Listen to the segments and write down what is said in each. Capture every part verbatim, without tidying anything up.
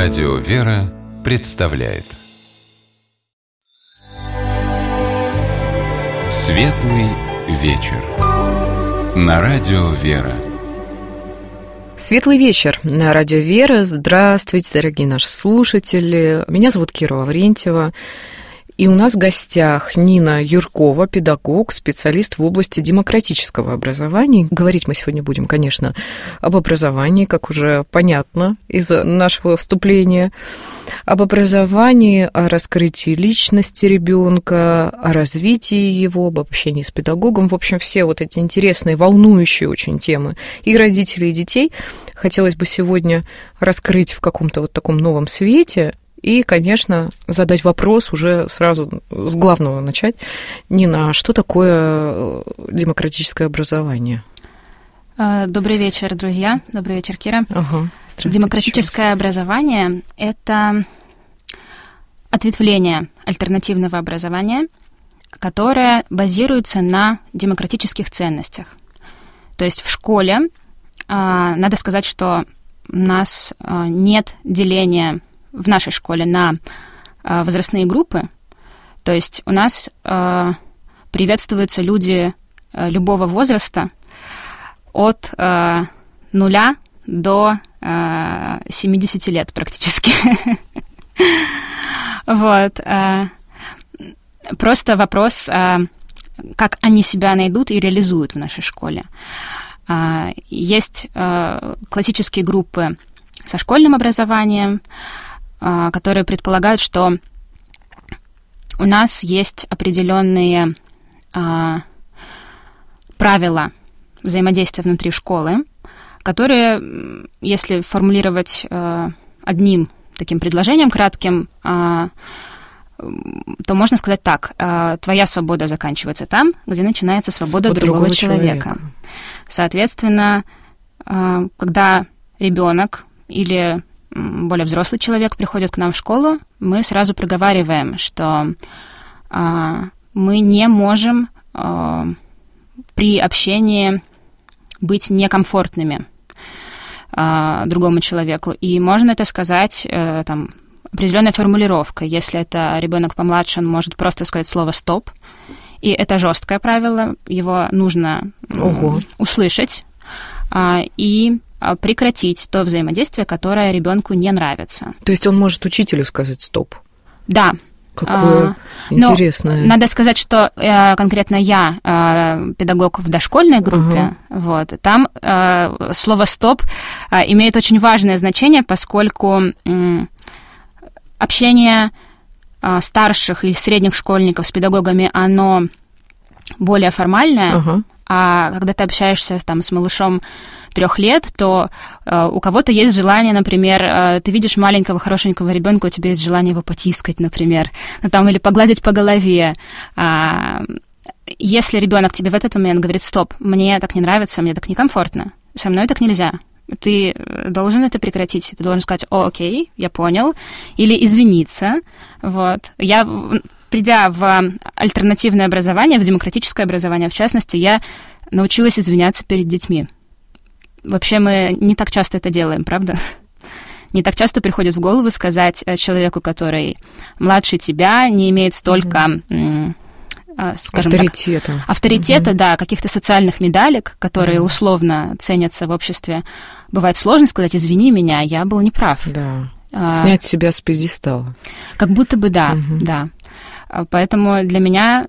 Радио «Вера» представляет Светлый вечер на Радио «Вера». Светлый вечер на Радио «Вера». Здравствуйте, дорогие наши слушатели. Меня зовут Кира Лаврентьева. И у нас в гостях Нина Юркова, педагог, специалист в области демократического образования. Говорить мы сегодня будем, конечно, об образовании, как уже понятно из нашего вступления, об образовании, о раскрытии личности ребенка, о развитии его, об общении с педагогом. В общем, все вот эти интересные, волнующие очень темы и родителей, и детей хотелось бы сегодня раскрыть в каком-то вот таком новом свете. И, конечно, задать вопрос уже сразу с главного начать. Нина, а что такое демократическое образование? Добрый вечер, друзья. Добрый вечер, Кира. Ага. Демократическое образование – это ответвление альтернативного образования, которое базируется на демократических ценностях. То есть в школе, надо сказать, что у нас нет деления в нашей школе на э, возрастные группы. То есть у нас э, приветствуются люди э, любого возраста от э, нуля до э, семидесяти лет практически. Вот. Просто вопрос, как они себя найдут и реализуют в нашей школе. Есть классические группы со школьным образованием, которые предполагают, что у нас есть определенные а, правила взаимодействия внутри школы, которые, если формулировать а, одним таким предложением кратким, а, то можно сказать так: а, твоя свобода заканчивается там, где начинается свобода, свобода другого, другого человека. человека. Соответственно, а, когда ребенок или более взрослый человек приходит к нам в школу, мы сразу проговариваем, что а, мы не можем а, при общении быть некомфортными а, другому человеку. И можно это сказать а, там, определенной формулировкой. Если это ребенок помладше, он может просто сказать слово «стоп». И это жесткое правило, его нужно Ого. услышать. А, и прекратить то взаимодействие, которое ребенку не нравится. То есть он может учителю сказать «стоп»? Да. Какое а, интересное. Надо сказать, что э, конкретно я э, педагог в дошкольной группе, uh-huh. вот, там э, слово «стоп» э, имеет очень важное значение, поскольку э, общение э, старших или средних школьников с педагогами, оно более формальное, uh-huh. а когда ты общаешься там, с малышом трех лет, то э, у кого-то есть желание, например, э, ты видишь маленького хорошенького ребенка, у тебя есть желание его потискать, например, ну, там, или погладить по голове. А, если ребенок тебе в этот момент говорит: «Стоп, мне так не нравится, мне так некомфортно, со мной так нельзя», ты должен это прекратить. Ты должен сказать: «О, окей, я понял», или извиниться. Вот. Я, придя в альтернативное образование, в демократическое образование, в частности, я научилась извиняться перед детьми. Вообще мы не так часто это делаем, правда? Не так часто приходит в голову сказать человеку, который младше тебя, не имеет столько, mm-hmm. скажем авторитета. так, авторитета, mm-hmm. да, каких-то социальных медалек, которые mm-hmm. условно ценятся в обществе. Бывает сложно сказать: «Извини меня, я был неправ». Да. А, снять себя с пьедестала. Как будто бы да, mm-hmm. да. Поэтому для меня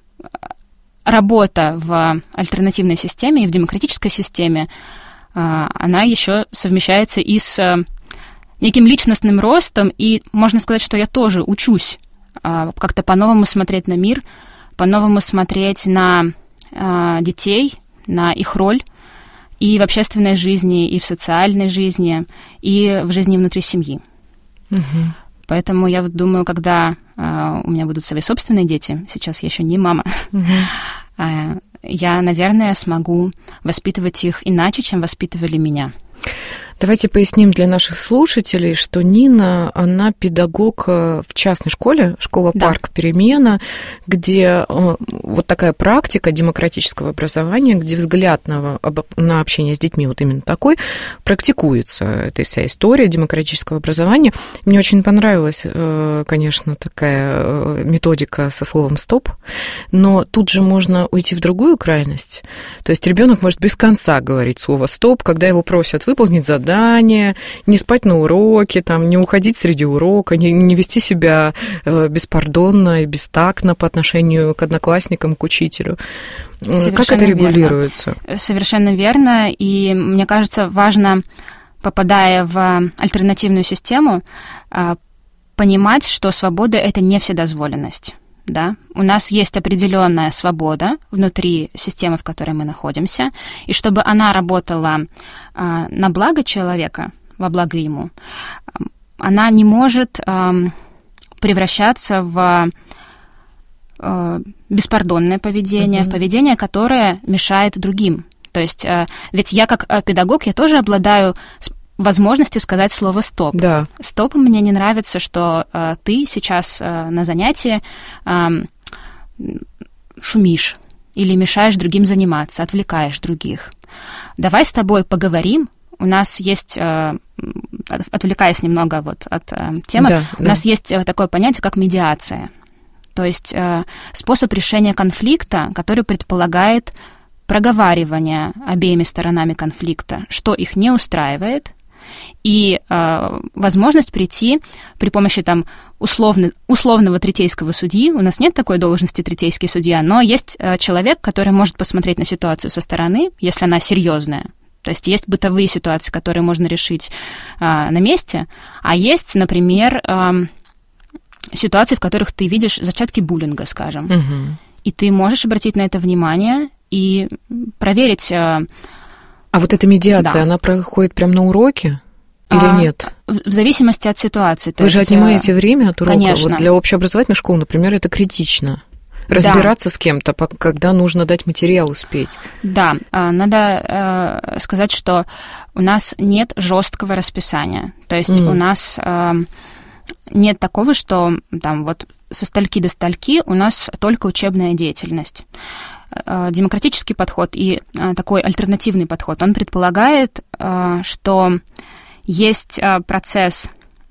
работа в альтернативной системе и в демократической системе, она еще совмещается и с неким личностным ростом, и можно сказать, что я тоже учусь как-то по-новому смотреть на мир, по-новому смотреть на детей, на их роль и в общественной жизни, и в социальной жизни, и в жизни внутри семьи. Угу. Поэтому я вот думаю, когда у меня будут свои собственные дети, сейчас я еще не мама, угу. я, наверное, смогу воспитывать их иначе, чем воспитывали меня. Давайте поясним для наших слушателей, что Нина, она педагог в частной школе, школа-парк да. «Перемена», где вот такая практика демократического образования, где взгляд на, на общение с детьми вот именно такой практикуется. Это вся история демократического образования. Мне очень понравилась, конечно, такая методика со словом «стоп», но тут же можно уйти в другую крайность. То есть ребенок может без конца говорить слово «стоп», когда его просят выполнить задание, не спать на уроке, там, не уходить среди урока, не, не вести себя беспардонно и бестактно по отношению к одноклассникам, к учителю. Совершенно как это регулируется? Верно. Совершенно верно. И мне кажется, важно, попадая в альтернативную систему, понимать, что свобода — это не вседозволенность. Да? У нас есть определенная свобода внутри системы, в которой мы находимся, и чтобы она работала а, на благо человека, во благо ему, она не может а, превращаться в а, беспардонное поведение, mm-hmm. в поведение, которое мешает другим. То есть, а, ведь я как педагог, я тоже обладаю возможностью сказать слово «стоп». Да. «Стоп» мне не нравится, что э, ты сейчас э, на занятии э, шумишь или мешаешь другим заниматься, отвлекаешь других. Давай с тобой поговорим. У нас есть, э, отвлекаясь немного вот от э, темы, да, у да. нас есть такое понятие, как медиация. То есть э, способ решения конфликта, который предполагает проговаривание обеими сторонами конфликта, что их не устраивает, и э, возможность прийти при помощи там, условно, условного третейского судьи. У нас нет такой должности третейский судья, но есть э, человек, который может посмотреть на ситуацию со стороны, если она серьезная. То есть есть бытовые ситуации, которые можно решить э, на месте, а есть, например, э, ситуации, в которых ты видишь зачатки буллинга, скажем, угу. и ты можешь обратить на это внимание и проверить... Э, А вот эта медиация, да. она проходит прямо на уроке или а, нет? В зависимости от ситуации. Вы же отнимаете время от урока. Конечно. Вот для общеобразовательных школ, например, это критично. Разбираться да. с кем-то, когда нужно дать материал успеть. Да, надо э, сказать, что у нас нет жесткого расписания. То есть mm. у нас э, нет такого, что там вот со стальки до стальки у нас только учебная деятельность. Демократический подход и такой альтернативный подход, он предполагает, что есть процесс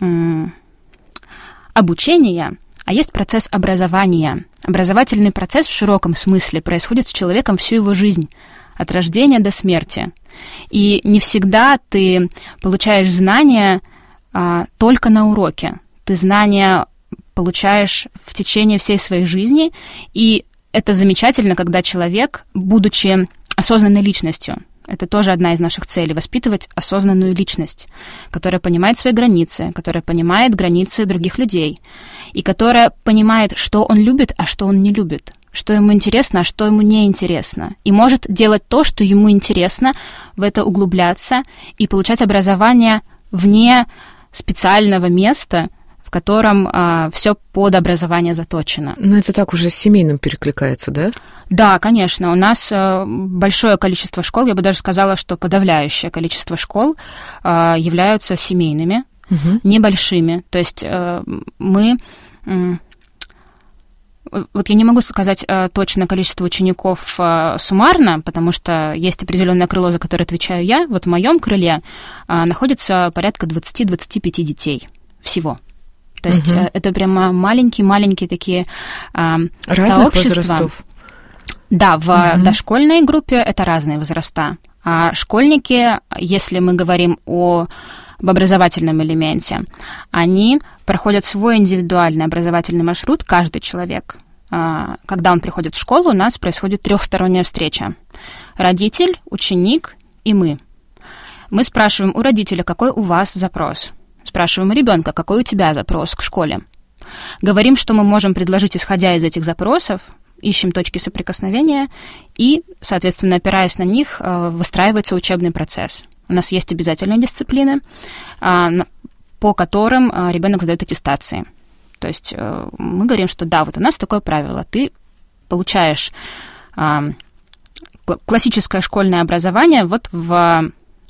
обучения, а есть процесс образования. Образовательный процесс в широком смысле происходит с человеком всю его жизнь, от рождения до смерти. И не всегда ты получаешь знания только на уроке. Ты знания получаешь в течение всей своей жизни, и это замечательно, когда человек, будучи осознанной личностью, это тоже одна из наших целей, воспитывать осознанную личность, которая понимает свои границы, которая понимает границы других людей, и которая понимает, что он любит, а что он не любит, что ему интересно, а что ему не интересно, и может делать то, что ему интересно, в это углубляться и получать образование вне специального места, в котором а, все под образование заточено. Но это так уже с семейным перекликается, да? Да, конечно. У нас а, большое количество школ, я бы даже сказала, что подавляющее количество школ а, являются семейными, угу. небольшими. То есть а, мы... М- вот я не могу сказать а, точное количество учеников а, суммарно, потому что есть определенное крыло, за которое отвечаю я. Вот в моем крыле а, находится порядка двадцать-двадцать пять детей всего. То есть угу. это прямо маленькие-маленькие такие а, разных сообщества. Возрастов. Да, в угу. дошкольной группе это разные возраста. А школьники, если мы говорим о, об образовательном элементе, они проходят свой индивидуальный образовательный маршрут, каждый человек. А, когда он приходит в школу, у нас происходит трехсторонняя встреча. Родитель, ученик и мы. Мы спрашиваем у родителя, какой у вас запрос. Спрашиваем у ребенка, какой у тебя запрос к школе. Говорим, что мы можем предложить, исходя из этих запросов, ищем точки соприкосновения и, соответственно, опираясь на них, выстраивается учебный процесс. У нас есть обязательные дисциплины, по которым ребенок сдает аттестации. То есть мы говорим, что да, вот у нас такое правило. Ты получаешь классическое школьное образование вот в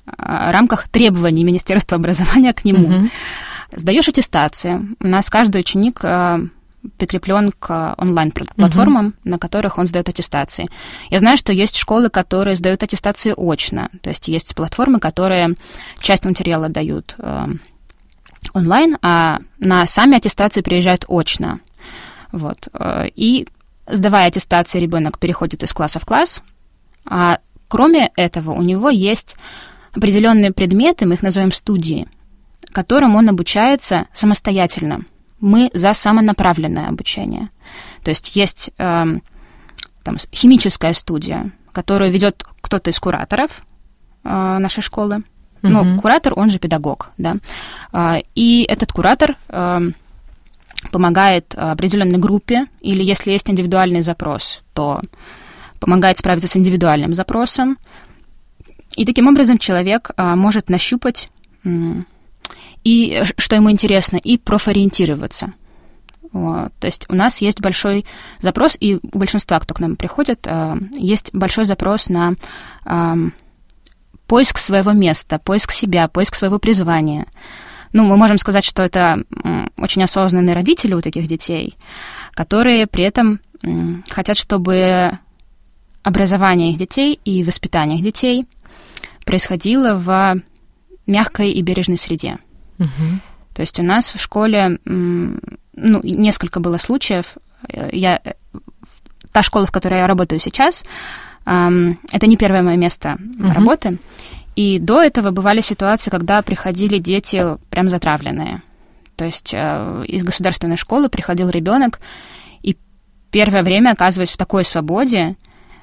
рамках требований Министерства образования к нему. Mm-hmm. Сдаешь аттестации. У нас каждый ученик прикреплен к онлайн-платформам, mm-hmm. на которых он сдает аттестации. Я знаю, что есть школы, которые сдают аттестации очно. То есть есть платформы, которые часть материала дают онлайн, а на сами аттестации приезжают очно. Вот. И сдавая аттестацию, ребенок переходит из класса в класс, а кроме этого у него есть определенные предметы, мы их называем студии, которым он обучается самостоятельно. Мы за самонаправленное обучение. То есть есть э, там, химическая студия, которую ведет кто-то из кураторов э, нашей школы. Mm-hmm. Ну, куратор, он же педагог, да. Э, и этот куратор э, помогает определенной группе, или если есть индивидуальный запрос, то помогает справиться с индивидуальным запросом. И таким образом человек э, может нащупать... Э, и что ему интересно, и профориентироваться. Вот. То есть у нас есть большой запрос, и у большинства, кто к нам приходит, есть большой запрос на поиск своего места, поиск себя, поиск своего призвания. Ну, мы можем сказать, что это очень осознанные родители у таких детей, которые при этом хотят, чтобы образование их детей и воспитание их детей происходило в мягкой и бережной среде. Угу. То есть у нас в школе, ну, несколько было случаев. Я, та школа, в которой я работаю сейчас, это не первое мое место угу. работы. И до этого бывали ситуации, когда приходили дети прям затравленные. То есть из государственной школы приходил ребенок, и первое время, оказываясь в такой свободе,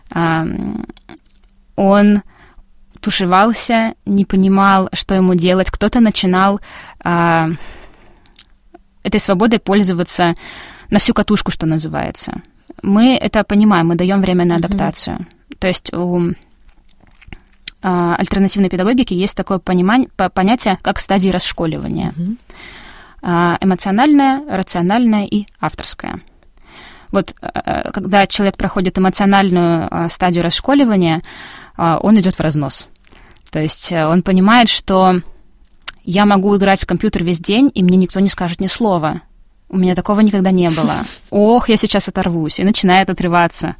он... тушевался, не понимал, что ему делать. Кто-то начинал а, этой свободой пользоваться на всю катушку, что называется. Мы это понимаем, мы даем время на адаптацию. Mm-hmm. То есть у а, альтернативной педагогики есть такое понимание, понятие, как стадии расшколивания. Mm-hmm. А, эмоциональное, рациональное и авторское. Вот а, когда человек проходит эмоциональную а, стадию расшколивания, он идет в разнос. То есть он понимает, что я могу играть в компьютер весь день, и мне никто не скажет ни слова. У меня такого никогда не было. Ох, я сейчас оторвусь. И начинает отрываться.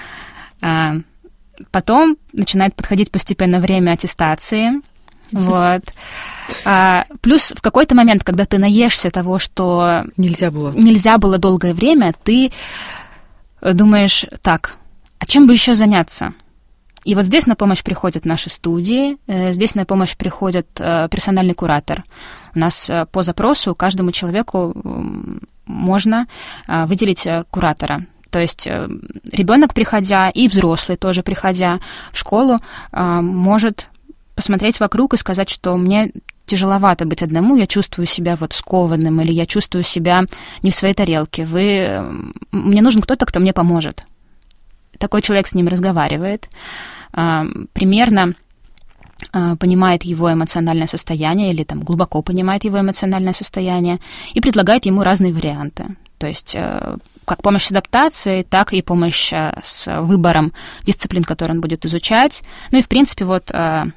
Потом начинает подходить постепенно время аттестации. Вот. Плюс в какой-то момент, когда ты наешься того, что нельзя было, нельзя было долгое время, ты думаешь, так, а чем бы еще заняться? И вот здесь на помощь приходят наши студии, здесь на помощь приходит персональный куратор. У нас по запросу каждому человеку можно выделить куратора. То есть ребенок, приходя, и взрослый тоже, приходя в школу, может посмотреть вокруг и сказать, что мне тяжеловато быть одному, я чувствую себя вот скованным, или я чувствую себя не в своей тарелке. Вы... Мне нужен кто-то, кто мне поможет. Такой человек с ним разговаривает, примерно понимает его эмоциональное состояние или там глубоко понимает его эмоциональное состояние и предлагает ему разные варианты. То есть как помощь с адаптацией, так и помощь с выбором дисциплин, которые он будет изучать. Ну и, в принципе, вот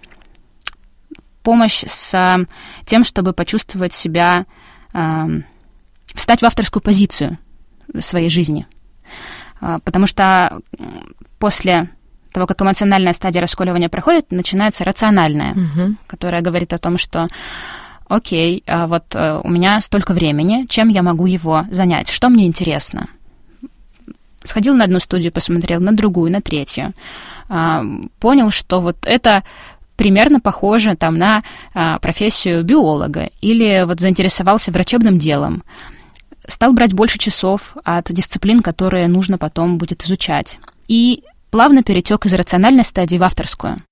помощь с тем, чтобы почувствовать себя, встать в авторскую позицию в своей жизни. Потому что после того, как эмоциональная стадия расколивания проходит, начинается рациональная, угу. которая говорит о том, что окей, вот у меня столько времени, чем я могу его занять, что мне интересно. Сходил на одну студию, посмотрел, на другую, на третью. Понял, что вот это примерно похоже там, на профессию биолога, или вот заинтересовался врачебным делом. Стал брать больше часов от дисциплин, которые нужно потом будет изучать. И плавно перетек из рациональной стадии в авторскую.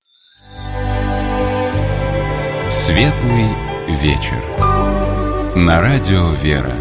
Светлый вечер. На радио «Вера».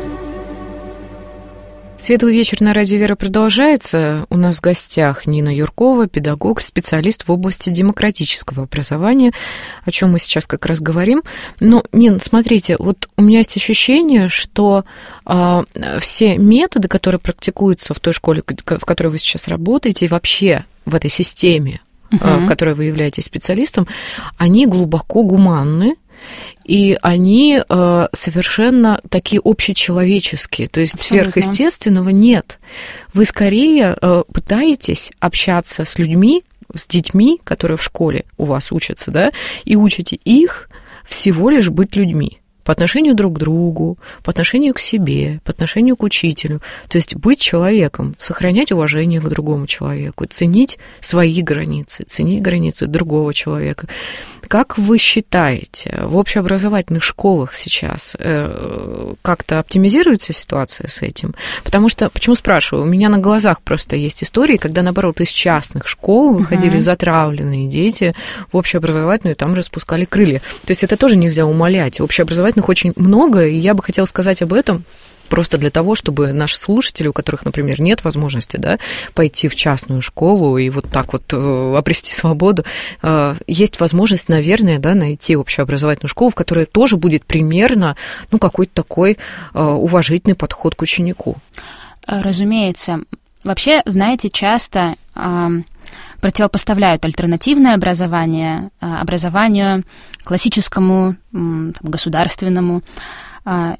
Светлый вечер на радио «Вера» продолжается. У нас в гостях Нина Юркова, педагог, специалист в области демократического образования, о чем мы сейчас как раз говорим. Но, Нин, смотрите, вот у меня есть ощущение, что а, все методы, которые практикуются в той школе, в которой вы сейчас работаете, и вообще в этой системе uh-huh. в которой вы являетесь специалистом, они глубоко гуманны, и они э, совершенно такие общечеловеческие, то есть абсолютно. Сверхъестественного нет. Вы скорее э, пытаетесь общаться с людьми, с детьми, которые в школе у вас учатся, да, и учите их всего лишь быть людьми. По отношению друг к другу, по отношению к себе, по отношению к учителю. То есть быть человеком, сохранять уважение к другому человеку, ценить свои границы, ценить границы другого человека. Как вы считаете, в общеобразовательных школах сейчас как-то оптимизируется ситуация с этим? Потому что, почему спрашиваю, у меня на глазах просто есть истории, когда, наоборот, из частных школ выходили uh-huh. затравленные дети в общеобразовательную, и там же спускали крылья. То есть это тоже нельзя умалять. Общеобразовательных очень много, и я бы хотела сказать об этом просто для того, чтобы наши слушатели, у которых, например, нет возможности, да, пойти в частную школу и вот так вот э, обрести свободу, э, есть возможность, наверное, да, найти общеобразовательную школу, в которой тоже будет примерно, ну, какой-то такой э, уважительный подход к ученику. Разумеется. Вообще, знаете, часто э, противопоставляют альтернативное образование э, образованию классическому, э, там, государственному. Э,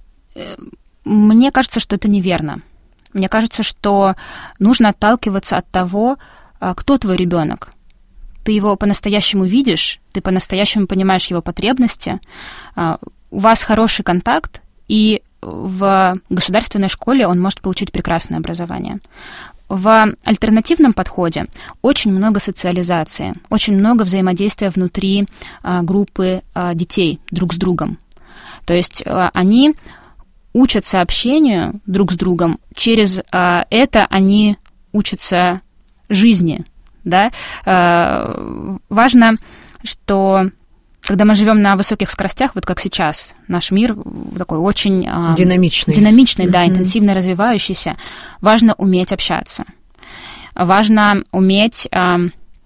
Мне кажется, что это неверно. Мне кажется, что нужно отталкиваться от того, кто твой ребенок. Ты его по-настоящему видишь, ты по-настоящему понимаешь его потребности, у вас хороший контакт, и в государственной школе он может получить прекрасное образование. В альтернативном подходе очень много социализации, очень много взаимодействия внутри группы детей друг с другом. То есть они учатся общению друг с другом, через а, это они учатся жизни, да. А, важно, что когда мы живем на высоких скоростях, вот как сейчас, наш мир такой очень а, динамичный, динамичный, mm-hmm. да, интенсивно развивающийся, важно уметь общаться, важно уметь а,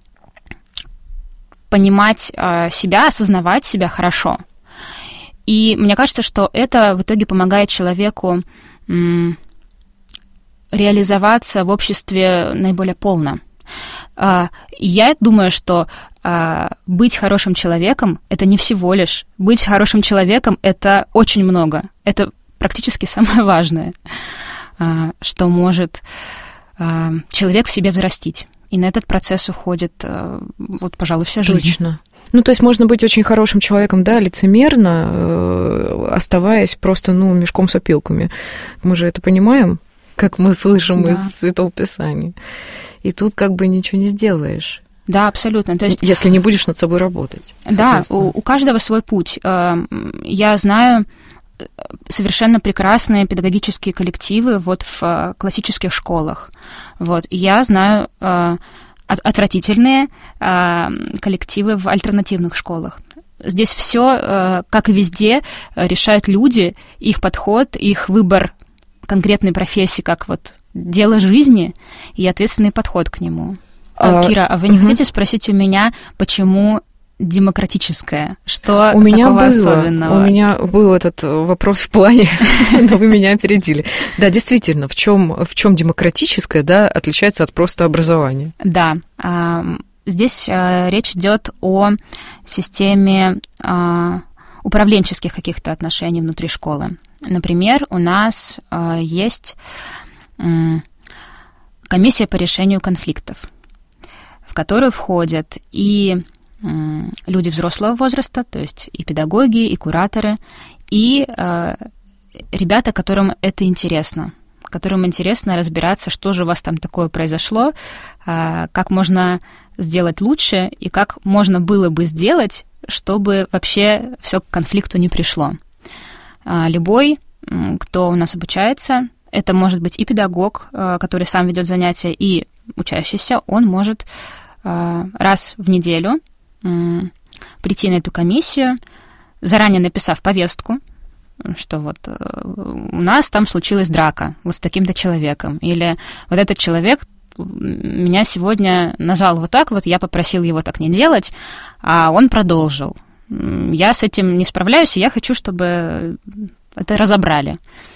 понимать а, себя, осознавать себя хорошо. И мне кажется, что это в итоге помогает человеку м, реализоваться в обществе наиболее полно. А, я думаю, что а, быть хорошим человеком — это не всего лишь. Быть хорошим человеком — это очень много. Это практически самое важное, а, что может а, человек в себе взрастить. И на этот процесс уходит, а, вот, пожалуй, вся жизнь. Точно. Ну, то есть можно быть очень хорошим человеком, да, лицемерно, э, оставаясь просто, ну, мешком с опилками. Мы же это понимаем, как мы слышим да. из Святого Писания. И тут как бы ничего не сделаешь. Да, абсолютно. То есть, если не будешь над собой работать. Да, у, у каждого свой путь. Я знаю совершенно прекрасные педагогические коллективы вот в классических школах. Вот. Я знаю отвратительные э, коллективы в альтернативных школах. Здесь все, э, как и везде, решают люди, их подход, их выбор конкретной профессии, как вот дело жизни и ответственный подход к нему. А, Кира, а вы не угу. хотите спросить у меня, почему демократическое? Что у меня такого было, особенного? У меня был этот вопрос в плане, но вы меня опередили. Да, действительно, в чем в чем демократическое, да, отличается от просто образования? Да, здесь речь идет о системе управленческих каких-то отношений внутри школы. Например, у нас есть комиссия по решению конфликтов, в которую входят и люди взрослого возраста, то есть и педагоги, и кураторы, и э, ребята, которым это интересно, которым интересно разбираться, что же у вас там такое произошло, э, как можно сделать лучше и как можно было бы сделать, чтобы вообще все к конфликту не пришло. Э, любой, кто у нас обучается, это может быть и педагог, э, который сам ведет занятия, и учащийся, он может э, раз в неделю прийти на эту комиссию, заранее написав повестку, что вот у нас там случилась драка вот с таким-то человеком, или вот этот человек меня сегодня назвал вот так вот, я попросил его так не делать, а он продолжил. Я с этим не справляюсь, и я хочу, чтобы это разобрали.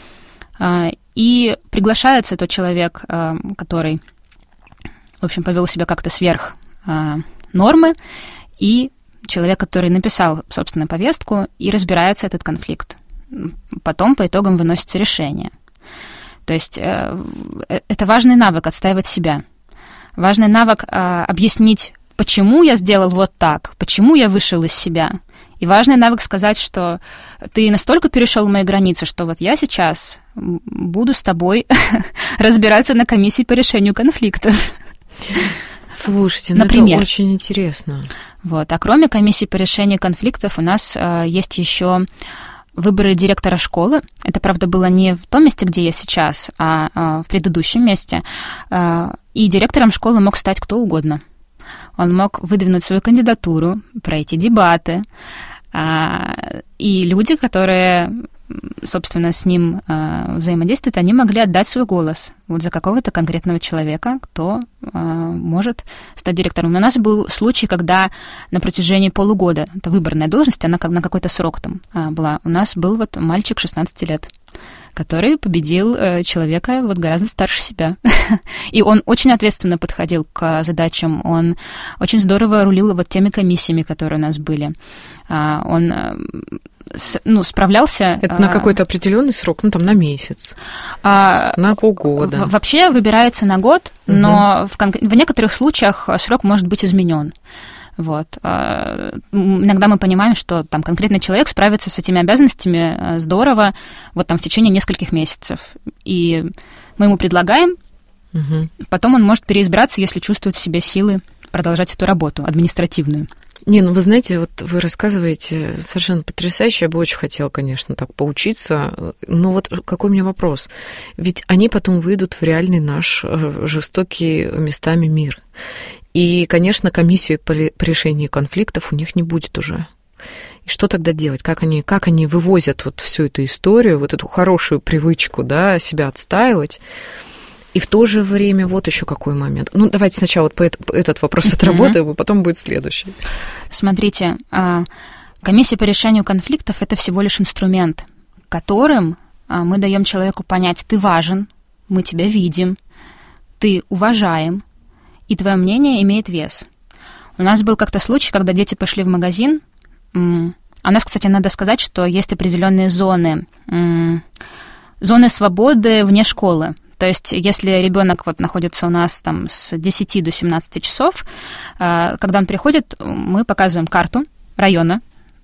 И приглашается тот человек, который, в общем, повел себя как-то сверх нормы, и человек, который написал, собственно, повестку, и разбирается этот конфликт. Потом по итогам выносится решение. То есть э, это важный навык отстаивать себя. Важный навык э, объяснить, почему я сделал вот так, почему я вышел из себя. И важный навык сказать, что ты настолько перешел мои границы, что вот я сейчас буду с тобой разбираться на комиссии по решению конфликтов. Слушайте, ну например, это очень интересно. Вот. А кроме комиссии по решению конфликтов у нас э, есть еще выборы директора школы. Это, правда, было не в том месте, где я сейчас, а, а в предыдущем месте. Э, и директором школы мог стать кто угодно. Он мог выдвинуть свою кандидатуру, пройти дебаты. Э, и люди, которые, собственно, с ним э, взаимодействуют, они могли отдать свой голос вот за какого-то конкретного человека, кто э, может стать директором. У нас был случай, когда на протяжении полугода, это выборная должность, она как на какой-то срок там э, была, у нас был вот мальчик шестнадцати лет, который победил э, человека вот гораздо старше себя. И он очень ответственно подходил к задачам, он очень здорово рулил вот теми комиссиями, которые у нас были. А, он... С, ну, справлялся... Это на какой-то определенный срок, ну, там, на месяц, а, на полгода. В, вообще выбирается на год, угу. но в, в некоторых случаях срок может быть изменен. Вот. А, иногда мы понимаем, что там конкретный человек справится с этими обязанностями здорово вот там в течение нескольких месяцев. И мы ему предлагаем, угу. потом он может переизбираться, если чувствует в себе силы продолжать эту работу административную. Не, ну вы знаете, вот вы рассказываете совершенно потрясающе, я бы очень хотела, конечно, так поучиться, но вот какой у меня вопрос? Ведь они потом выйдут в реальный наш жестокий местами мир. И, конечно, комиссию по решению конфликтов у них не будет уже. И что тогда делать? Как они, как они вывозят вот всю эту историю, вот эту хорошую привычку, да, себя отстаивать? И в то же время вот еще какой момент. Ну, давайте сначала вот по этот, этот вопрос отработаем, mm-hmm. и потом будет следующий. Смотрите, комиссия по решению конфликтов – это всего лишь инструмент, которым мы даем человеку понять, ты важен, мы тебя видим, ты уважаем, и твое мнение имеет вес. У нас был как-то случай, когда дети пошли в магазин. А у нас, кстати, надо сказать, что есть определенные зоны, зоны свободы вне школы. То есть, если ребенок вот находится у нас там с десяти до семнадцати часов, когда он приходит, мы показываем карту района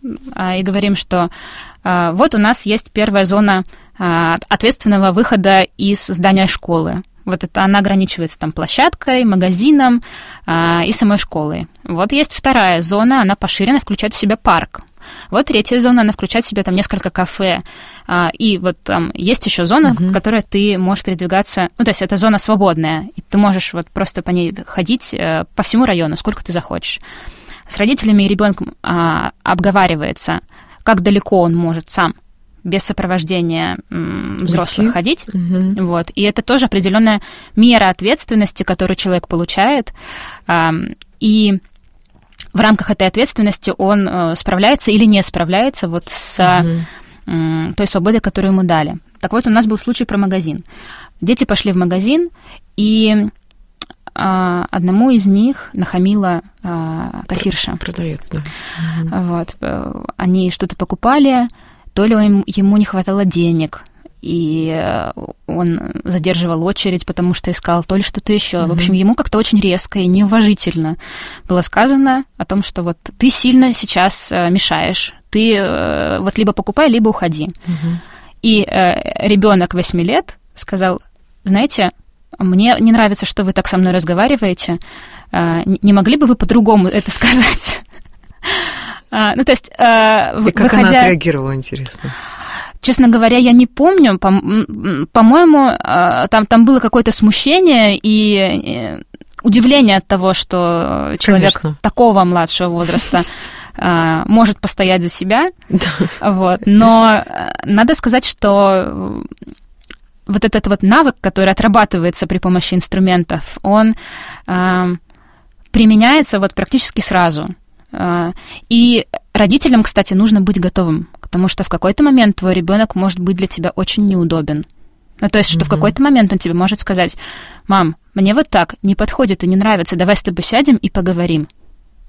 и говорим, что вот у нас есть первая зона ответственного выхода из здания школы. Вот это она ограничивается там площадкой, магазином и самой школой. Вот есть вторая зона, она поширена, включает в себя парк. Вот третья зона, она включает в себя там несколько кафе. А, и вот там есть еще зона, uh-huh. в которой ты можешь передвигаться. Ну, то есть это зона свободная, и ты можешь вот просто по ней ходить э, по всему району, сколько ты захочешь. С родителями и ребенком а, обговаривается, как далеко он может сам без сопровождения м, взрослых Уйти. ходить. Uh-huh. Вот. И это тоже определенная мера ответственности, которую человек получает. А, и в рамках этой ответственности он э, справляется или не справляется вот с uh-huh. э, той свободой, которую ему дали. Так вот, у нас был случай про магазин. Дети пошли в магазин, и э, одному из них нахамила э, кассирша. Продавец, да. Uh-huh. Вот. Они что-то покупали, то ли он, ему не хватало денег, и он задерживал очередь, потому что искал то ли что-то еще. Mm-hmm. В общем, ему как-то очень резко и неуважительно было сказано о том, что вот ты сильно сейчас мешаешь, ты вот либо покупай, либо уходи. Mm-hmm. И э, ребенок восьми лет сказал, знаете, мне не нравится, что вы так со мной разговариваете, э, не могли бы вы по-другому это сказать? Ну, то есть, и как она отреагировала, интересно? Честно говоря, я не помню. По- по-моему, там, там было какое-то смущение и удивление от того, что человек Конечно. такого младшего возраста может постоять за себя. Вот. Но надо сказать, что вот этот вот навык, который отрабатывается при помощи инструментов, он применяется вот практически сразу. И родителям, кстати, нужно быть готовым, потому что в какой-то момент твой ребенок может быть для тебя очень неудобен. Ну, то есть, что mm-hmm. в какой-то момент он тебе может сказать: мам, мне вот так не подходит и не нравится, давай с тобой сядем и поговорим.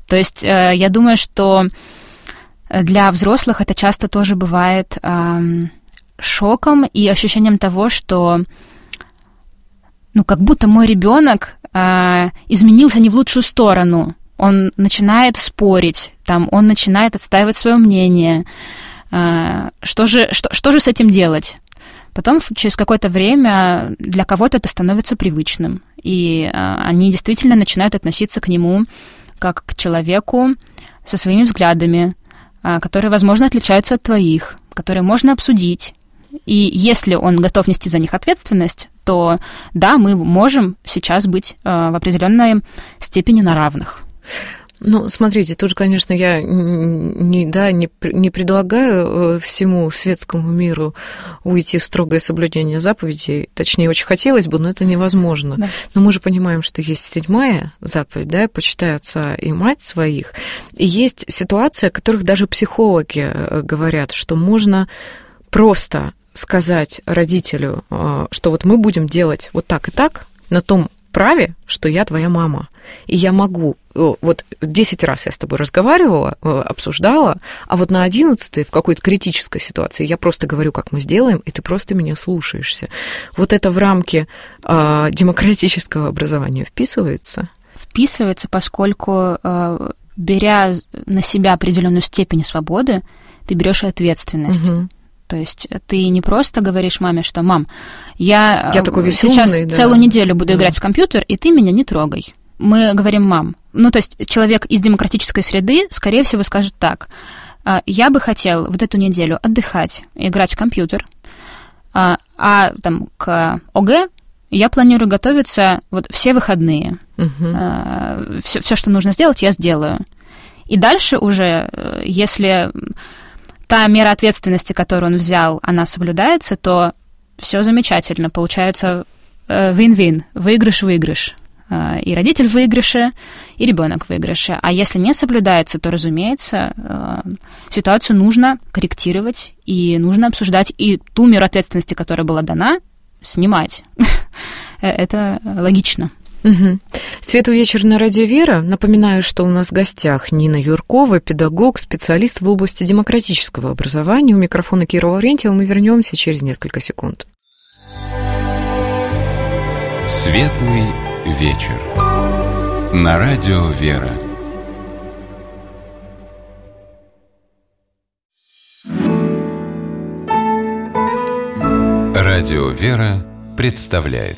То есть я думаю, что для взрослых это часто тоже бывает шоком и ощущением того, что ну, как будто мой ребенок изменился не в лучшую сторону. Он начинает спорить, там, он начинает отстаивать свое мнение. Что же, что, что же с этим делать? Потом через какое-то время для кого-то это становится привычным, и они действительно начинают относиться к нему как к человеку со своими взглядами, которые, возможно, отличаются от твоих, которые можно обсудить. И если он готов нести за них ответственность, то да, мы можем сейчас быть в определенной степени на равных. Ну, смотрите, тут, конечно, я не, да, не, не предлагаю всему светскому миру уйти в строгое соблюдение заповедей. Точнее, очень хотелось бы, но это невозможно. Да. Но мы же понимаем, что есть седьмая заповедь, да, почитай отца и мать своих. И есть ситуации, о которых даже психологи говорят, что можно просто сказать родителю, что вот мы будем делать вот так и так на том праве, что я твоя мама. И я могу... Вот десять раз я с тобой разговаривала, обсуждала, а вот на одиннадцатой в какой-то критической ситуации я просто говорю, как мы сделаем, и ты просто меня слушаешься. Вот это в рамки э, демократического образования вписывается? Вписывается, поскольку, э, беря на себя определенную степень свободы, ты берешь ответственность. Угу. То есть ты не просто говоришь маме, что «мам, я, я такой сейчас веселый, да. целую неделю буду да. играть в компьютер, и ты меня не трогай». Мы говорим «мам». Ну, то есть человек из демократической среды, скорее всего, скажет так: «Я бы хотел вот эту неделю отдыхать, играть в компьютер, а, а там к ОГЭ я планирую готовиться вот все выходные. Угу. Все, все, что нужно сделать, я сделаю». И дальше уже, если... та мера ответственности, которую он взял, она соблюдается, то все замечательно. Получается вин-вин, выигрыш-выигрыш. И родитель в выигрыше, и ребенок в выигрыше. А если не соблюдается, то, разумеется, ситуацию нужно корректировать, и нужно обсуждать, и ту меру ответственности, которая была дана, снимать. Это логично. Угу. Светлый вечер на радио «Вера». Напоминаю, что у нас в гостях Нина Юркова, педагог, специалист в области демократического образования. У микрофона Кира Лаврентьева. Мы вернемся через несколько секунд. Светлый вечер на радио «Вера». Радио «Вера» представляет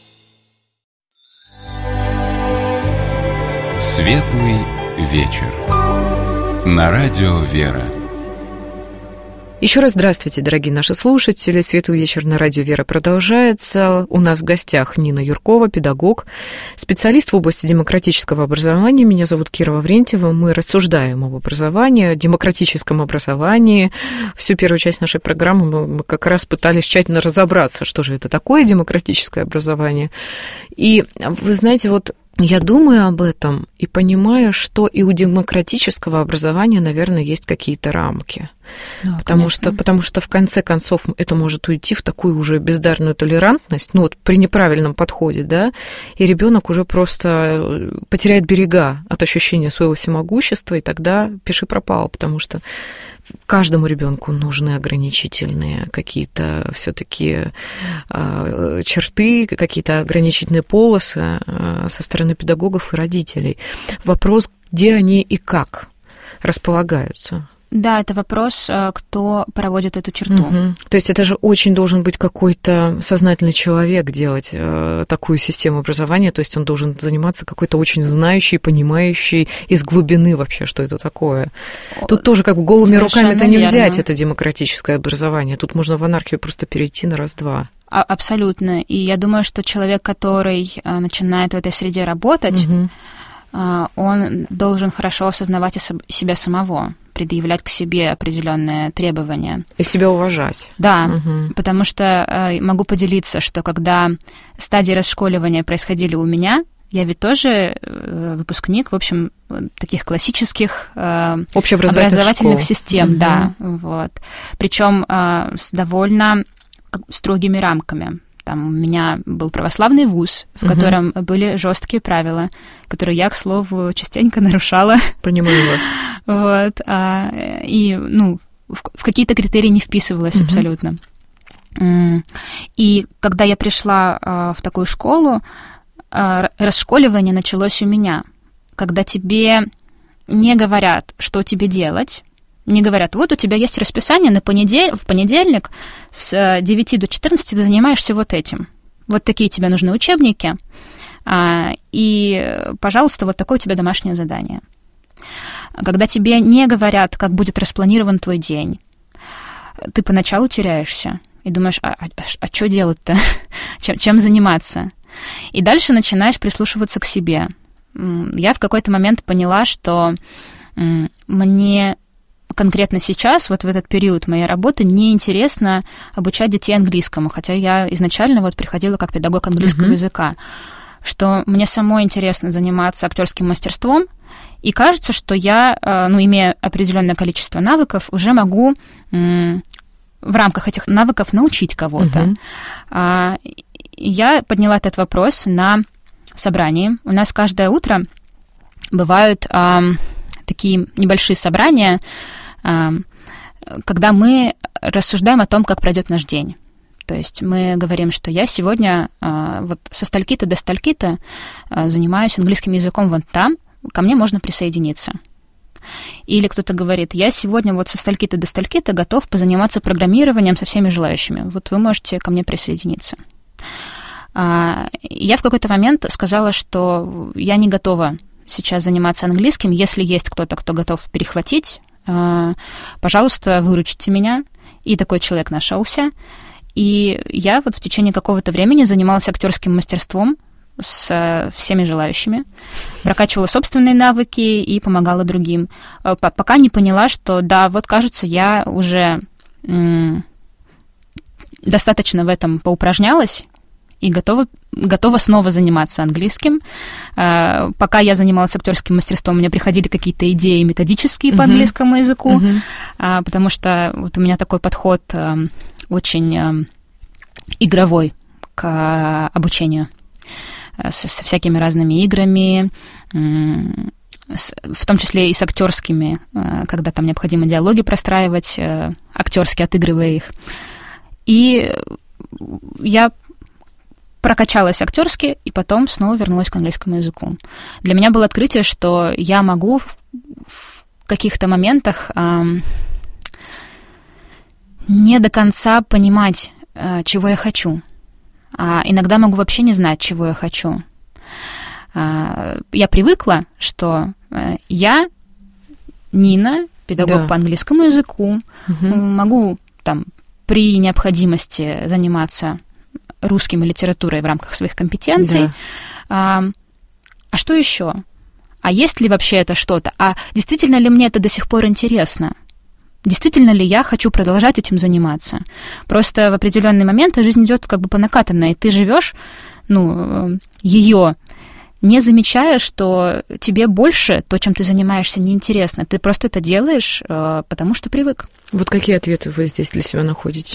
Светлый вечер на радио «Вера». Еще раз здравствуйте, дорогие наши слушатели. Светлый вечер на радио «Вера» продолжается. У нас в гостях Нина Юркова, педагог, специалист в области демократического образования. Меня зовут Кира Лаврентьева. Мы рассуждаем об образовании, о демократическом образовании. Всю первую часть нашей программы мы как раз пытались тщательно разобраться, что же это такое демократическое образование. И вы знаете, вот я думаю об этом и понимаю, что и у демократического образования, наверное, есть какие-то рамки. Да, потому, что, потому что, в конце концов, это может уйти в такую уже бездарную толерантность, ну вот при неправильном подходе, да, и ребенок уже просто потеряет берега от ощущения своего всемогущества, и тогда пиши пропало, потому что каждому ребенку нужны ограничительные какие-то все-таки э, черты, какие-то ограничительные полосы э, со стороны педагогов и родителей. Вопрос, где они и как располагаются. Да, это вопрос, кто проводит эту черту. Угу. То есть это же очень должен быть какой-то сознательный человек делать э, такую систему образования, то есть он должен заниматься какой-то очень знающий, понимающий из глубины вообще, что это такое. Тут тоже как бы голыми руками-то не взять это демократическое образование, тут можно в анархию просто перейти на раз-два. А- абсолютно. И я думаю, что человек, который начинает в этой среде работать, угу. он должен хорошо осознавать себя самого, предъявлять к себе определенные требования. И себя уважать. Да, угу. Потому что э, могу поделиться, что когда стадии расшколивания происходили у меня, я ведь тоже э, выпускник, в общем, таких классических э, образовательных школ. Систем, угу. Да, вот. Причем э, с довольно строгими рамками. Там у меня был православный вуз, в угу. котором были жесткие правила, которые я, к слову, частенько нарушала. Понимаю вас. Вот. А, и, ну, в, в какие-то критерии не вписывалась угу. абсолютно. И когда я пришла а, в такую школу, а, расшколивание началось у меня, когда тебе не говорят, что тебе делать, не говорят, вот у тебя есть расписание на понедель... в понедельник с девяти до четырнадцати ты занимаешься вот этим. Вот такие тебе нужны учебники, и, пожалуйста, вот такое у тебя домашнее задание. Когда тебе не говорят, как будет распланирован твой день, ты поначалу теряешься и думаешь, а, а, а что делать-то? чем, чем заниматься? И дальше начинаешь прислушиваться к себе. Я в какой-то момент поняла, что мне конкретно сейчас, вот в этот период моей работы, неинтересно обучать детей английскому, хотя я изначально вот приходила как педагог английского uh-huh. языка, что мне самой интересно заниматься актерским мастерством, и кажется, что я, ну, имея определенное количество навыков, уже могу в рамках этих навыков научить кого-то. Uh-huh. Я подняла этот вопрос на собрании. У нас каждое утро бывают такие небольшие собрания, когда мы рассуждаем о том, как пройдет наш день. То есть мы говорим, что я сегодня вот со стальки-то до стальки-то занимаюсь английским языком вон там, ко мне можно присоединиться. Или кто-то говорит, я сегодня вот со стальки-то до стальки-то готов позаниматься программированием со всеми желающими. Вот вы можете ко мне присоединиться. Я в какой-то момент сказала, что я не готова сейчас заниматься английским. Если есть кто-то, кто готов перехватить, пожалуйста, выручите меня. И такой человек нашелся. И я вот в течение какого-то времени занималась актерским мастерством с всеми желающими, прокачивала собственные навыки и помогала другим, пока не поняла, что да, вот кажется, я уже достаточно в этом поупражнялась, и готова, готова снова заниматься английским. Пока я занималась актерским мастерством, у меня приходили какие-то идеи методические uh-huh. по английскому языку, uh-huh. потому что вот у меня такой подход очень игровой к обучению, со, со всякими разными играми, в том числе и с актерскими, когда там необходимо диалоги простраивать, актерски отыгрывая их. И я прокачалась актерски, и потом снова вернулась к английскому языку. Для меня было открытие, что я могу в, в каких-то моментах э, не до конца понимать, э, чего я хочу. А иногда могу вообще не знать, чего я хочу. Э, я привыкла, что э, я, Нина, педагог да. по английскому языку, угу. могу там при необходимости заниматься русским и литературой в рамках своих компетенций. Да. А, а что еще? А есть ли вообще это что-то? А действительно ли мне это до сих пор интересно? Действительно ли я хочу продолжать этим заниматься? Просто в определенный момент жизнь идет как бы по накатанной, и ты живешь, ну, ее, не замечая, что тебе больше то, чем ты занимаешься, неинтересно. Ты просто это делаешь, потому что привык. Вот какие ответы вы здесь для себя находите?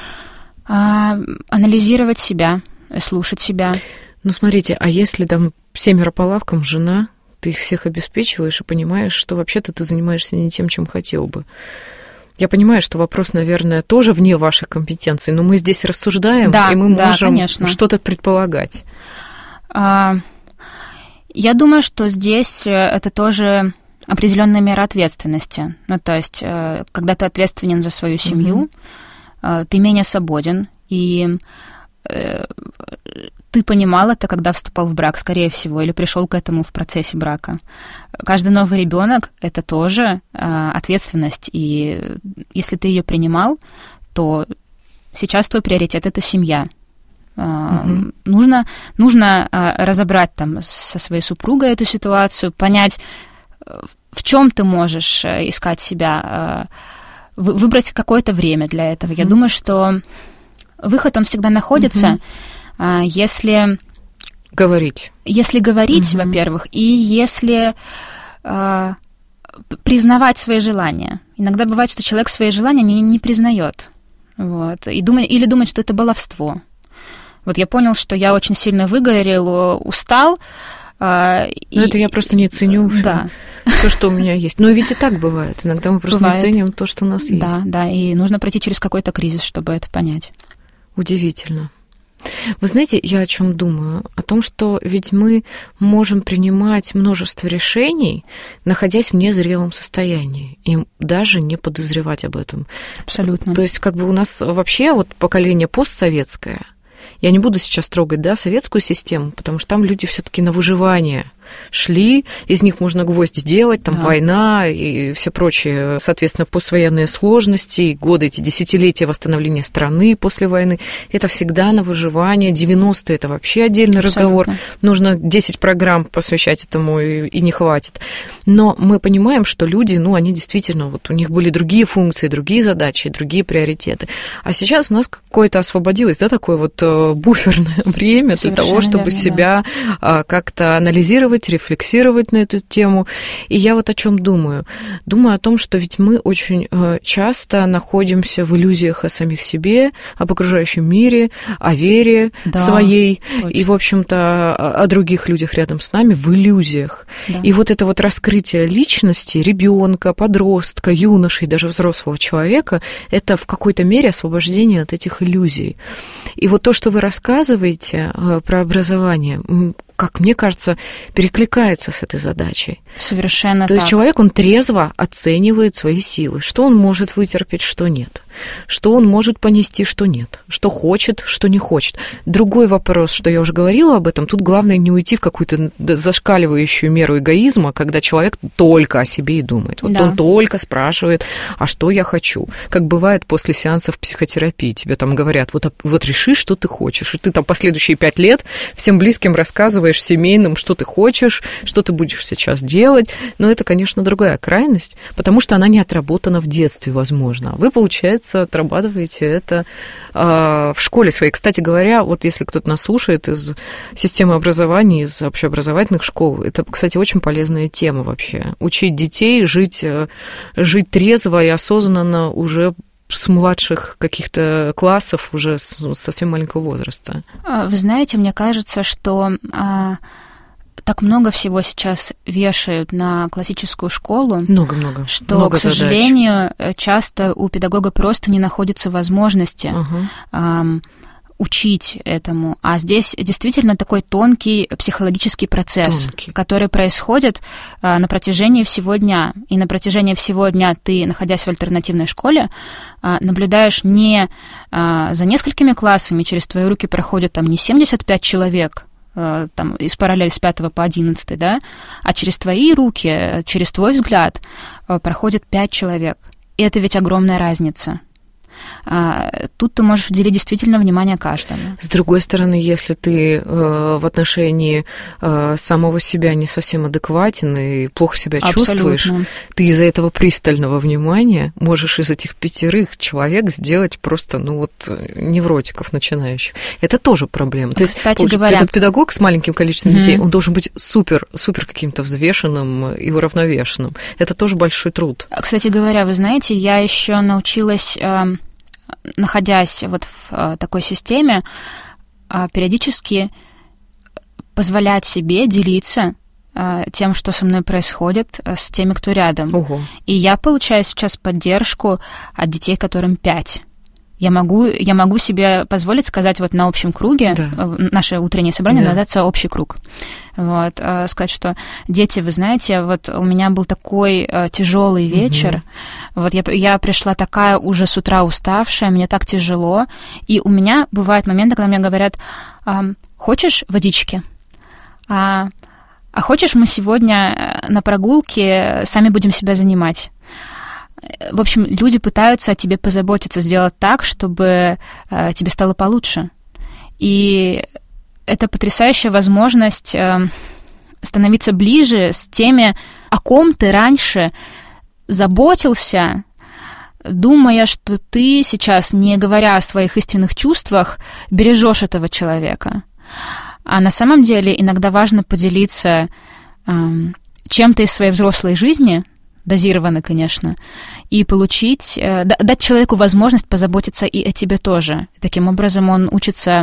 А, анализировать себя, слушать себя. Ну, смотрите, а если там семеро по лавкам, жена, ты их всех обеспечиваешь и понимаешь, что вообще-то ты занимаешься не тем, чем хотел бы. Я понимаю, что вопрос, наверное, тоже вне ваших компетенций, но мы здесь рассуждаем, да, и мы да, можем конечно. что-то предполагать. А, я думаю, что здесь это тоже определенная мера ответственности. Ну, то есть, когда ты ответственен за свою семью, угу. ты менее свободен, и э, ты понимал это, когда вступал в брак, скорее всего, или пришел к этому в процессе брака. Каждый новый ребенок — это тоже э, ответственность, и если ты ее принимал, то сейчас твой приоритет — это семья. Э, угу. Нужно, нужно э, разобрать там со своей супругой эту ситуацию, понять, в чем ты можешь искать себя, э, выбрать какое-то время для этого. Я mm-hmm. думаю, что выход, он всегда находится, mm-hmm. если... Говорить. Если говорить, mm-hmm. во-первых, и если а, признавать свои желания. Иногда бывает, что человек свои желания не, не признает. Вот, и думает, или думает, что это баловство. Вот я понял, что я очень сильно выгорел, устал. Ну, и... это я просто не ценю да. все, что у меня есть. Но ведь и так бывает. Иногда мы просто бывает. не ценим то, что у нас есть. Да, да, и нужно пройти через какой-то кризис, чтобы это понять. Удивительно. Вы знаете, я о чем думаю? О том, что ведь мы можем принимать множество решений, находясь в незрелом состоянии, и даже не подозревать об этом. Абсолютно. То есть как бы у нас вообще вот поколение постсоветское, я не буду сейчас трогать, да, советскую систему, потому что там люди все-таки на выживание шли, из них можно гвозди делать, там да. война и все прочие, соответственно, поствоенные сложности, годы эти, десятилетия восстановления страны после войны, это всегда на выживание, девяностые это вообще отдельный Абсолютно. разговор, нужно десять программ посвящать этому и, и не хватит. Но мы понимаем, что люди, ну, они действительно, вот у них были другие функции, другие задачи, другие приоритеты. А сейчас у нас какое-то освободилось, да, такое вот буферное время Совершенно для того, чтобы верно, себя да. как-то анализировать, рефлексировать на эту тему. И я вот о чем думаю. Думаю о том, что ведь мы очень часто находимся в иллюзиях о самих себе, об окружающем мире, о вере да, своей точно. И, в общем-то, о других людях рядом с нами в иллюзиях. Да. И вот это вот раскрытие личности ребенка, подростка, юноши и даже взрослого человека, это в какой-то мере освобождение от этих иллюзий. И вот то, что вы рассказываете про образование, как мне кажется, перекликается с этой задачей. Совершенно То так. есть человек, он трезво оценивает свои силы, что он может вытерпеть, что нет, что он может понести, что нет, что хочет, что не хочет. Другой вопрос, что я уже говорила об этом, тут главное не уйти в какую-то зашкаливающую меру эгоизма, когда человек только о себе и думает. Вот да. он только спрашивает, а что я хочу? Как бывает после сеансов психотерапии, тебе там говорят, вот, вот реши, что ты хочешь, и ты там последующие пять лет всем близким рассказываешь, семейным, что ты хочешь, что ты будешь сейчас делать. Но это, конечно, другая крайность, потому что она не отработана в детстве, возможно. Вы, получается, отрабатываете это э, в школе своей. Кстати говоря, вот если кто-то нас слушает из системы образования, из общеобразовательных школ, это, кстати, очень полезная тема вообще. Учить детей жить, жить трезво и осознанно уже с младших каких-то классов, уже с совсем маленького возраста. Вы знаете, мне кажется, что а, так много всего сейчас вешают на классическую школу, много-много, что, много к сожалению, задач. Часто у педагога просто не находится возможности uh-huh. а, учить этому. А здесь действительно такой тонкий психологический процесс, тонкий. который происходит а, на протяжении всего дня. И на протяжении всего дня ты, находясь в альтернативной школе, а, наблюдаешь не а, за несколькими классами, через твои руки проходят там не семьдесят пять человек, а, там, из параллели с пятого по одиннадцатый, да, а через твои руки, через твой взгляд а, проходит пять человек. И это ведь огромная разница. Тут ты можешь уделить действительно внимание каждому. С другой стороны, если ты э, в отношении э, самого себя не совсем адекватен и плохо себя Абсолютно. чувствуешь, ты из-за этого пристального внимания можешь из этих пятерых человек сделать просто, ну вот, невротиков начинающих. Это тоже проблема. То Кстати есть, говоря, этот педагог с маленьким количеством mm-hmm. детей, он должен быть супер, супер каким-то взвешенным и уравновешенным. Это тоже большой труд. Кстати говоря, вы знаете, я еще научилась... находясь вот в такой системе, периодически позволять себе делиться тем, что со мной происходит, с теми, кто рядом. Ого. И я получаю сейчас поддержку от детей, которым пять. Я могу, я могу себе позволить сказать вот на общем круге, да. наше утреннее собрание да. называется «Общий круг». Вот, сказать, что дети, вы знаете, вот у меня был такой тяжелый вечер, угу. вот я, я пришла такая уже с утра уставшая, мне так тяжело, и у меня бывают моменты, когда мне говорят, хочешь водички? А, а хочешь мы сегодня на прогулке сами будем себя занимать? В общем, люди пытаются о тебе позаботиться, сделать так, чтобы э, тебе стало получше. И это потрясающая возможность э, становиться ближе с теми, о ком ты раньше заботился, думая, что ты сейчас, не говоря о своих истинных чувствах, бережешь этого человека. А на самом деле иногда важно поделиться э, чем-то из своей взрослой жизни, дозированно, конечно, и получить, дать человеку возможность позаботиться и о тебе тоже. Таким образом он учится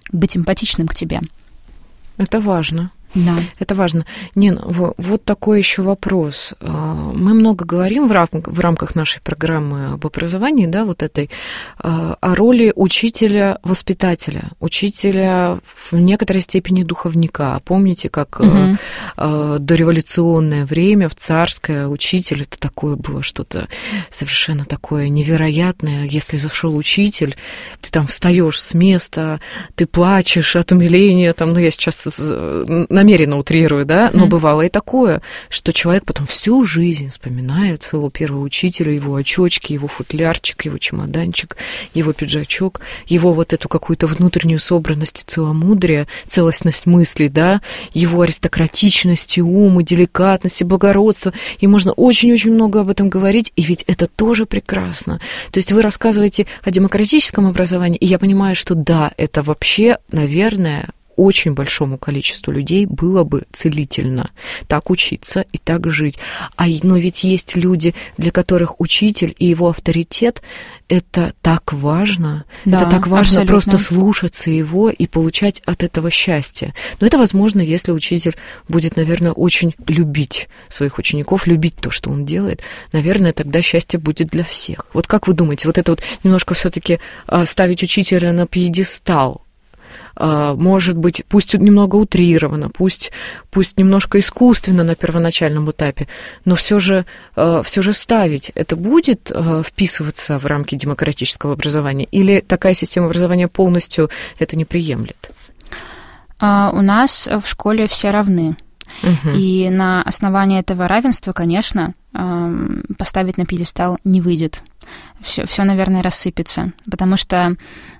быть эмпатичным к тебе. Это важно. Да. Это важно. Нин, вот такой еще вопрос. Мы много говорим в рамках, в рамках нашей программы об образовании, да, вот этой, о роли учителя-воспитателя, учителя в некоторой степени духовника. Помните, как угу. дореволюционное время, в царское, учитель, это такое было что-то совершенно такое невероятное. Если зашел учитель, ты там встаешь с места, ты плачешь от умиления, там, ну, я сейчас намеренно утрирую, да, но mm-hmm. бывало и такое, что человек потом всю жизнь вспоминает своего первого учителя, его очечки, его футлярчик, его чемоданчик, его пиджачок, его вот эту какую-то внутреннюю собранность и целомудрие, целостность мыслей, да, его аристократичность, и ум, и деликатность, и благородство, и можно очень-очень много об этом говорить, и ведь это тоже прекрасно. То есть вы рассказываете о демократическом образовании, и я понимаю, что да, это вообще, наверное, очень большому количеству людей было бы целительно так учиться и так жить. А, но ведь есть люди, для которых учитель и его авторитет – это так важно. Да, это так важно абсолютно. Просто слушаться его и получать от этого счастье. Но это возможно, если учитель будет, наверное, очень любить своих учеников, любить то, что он делает. Наверное, тогда счастье будет для всех. Вот как вы думаете, вот это вот немножко все-таки ставить учителя на пьедестал, может быть, пусть немного утрированно, пусть, пусть немножко искусственно на первоначальном этапе, но все же, все же ставить, это будет вписываться в рамки демократического образования? Или такая система образования полностью это не приемлет? У нас в школе все равны. Угу. И на основании этого равенства, конечно, поставить на пьедестал не выйдет. Все, все, наверное, рассыпется, потому что...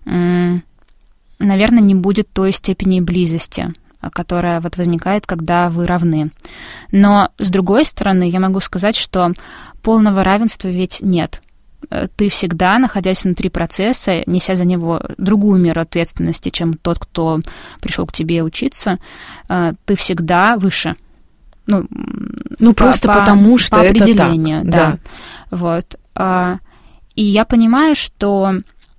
наверное, не будет той степени близости, которая вот возникает, когда вы равны. Но, с другой стороны, я могу сказать, что полного равенства ведь нет. Ты всегда, находясь внутри процесса, неся за него другую меру ответственности, чем тот, кто пришел к тебе учиться, ты всегда выше. Ну, ну по, просто по, потому, что по это определению, так. Да. Да. Вот. И я понимаю, что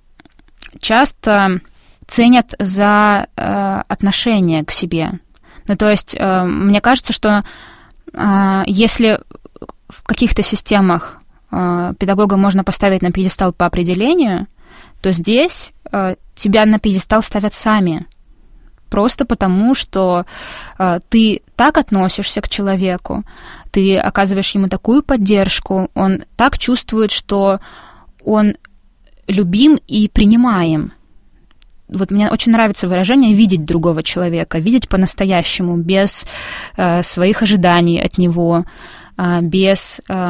часто... ценят за э, отношение к себе. Ну, то есть, э, мне кажется, что э, если в каких-то системах э, педагога можно поставить на пьедестал по определению, то здесь э, тебя на пьедестал ставят сами. Просто потому, что э, ты так относишься к человеку, ты оказываешь ему такую поддержку, он так чувствует, что он любим и принимаем. Вот мне очень нравится выражение «видеть другого человека», видеть по-настоящему, без э, своих ожиданий от него, э, без э,